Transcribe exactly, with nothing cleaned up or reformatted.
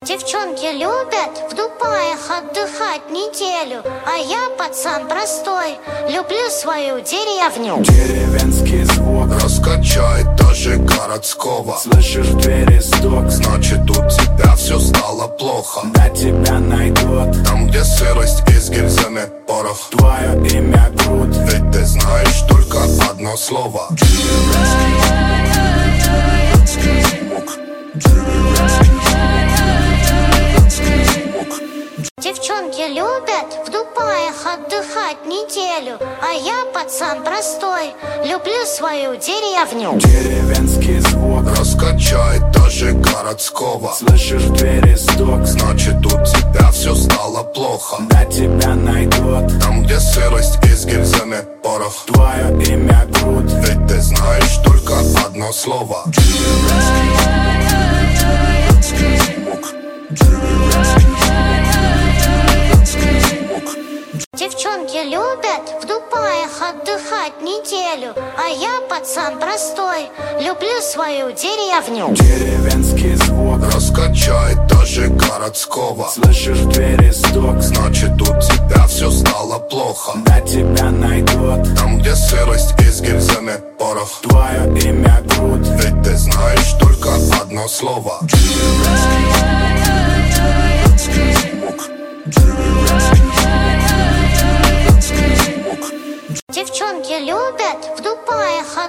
Девчонки любят в Дубаях отдыхать неделю, а я, пацан простой, люблю свою деревню. Деревенский звук раскачает даже городского. Слышишь в двери стук, значит у тебя все стало плохо. да тебя найдут. Там, где сырость из гильзами порох. Твое имя Крут, Ведь ты знаешь только одно слово. Девчонки любят в Дубаях отдыхать неделю, а я, пацан простой, люблю свою деревню. Деревенский звук раскачает даже городского. Слышишь в двери стук, значит у тебя все стало плохо. да тебя найдут. Там, где сырость из гильзами порох. Твое имя Крут, Ведь ты знаешь только одно слово. Девчонки любят в Дубаях отдыхать неделю, а я, пацан простой, люблю свою деревню. Деревенский звук раскачает даже городского. Слышишь в двери стук, значит у тебя все стало плохо. да тебя найдут. Там, где сырость из гильзами порох. Твое имя Крут, Ведь ты знаешь только одно слово. Девчонки любят в Дубаях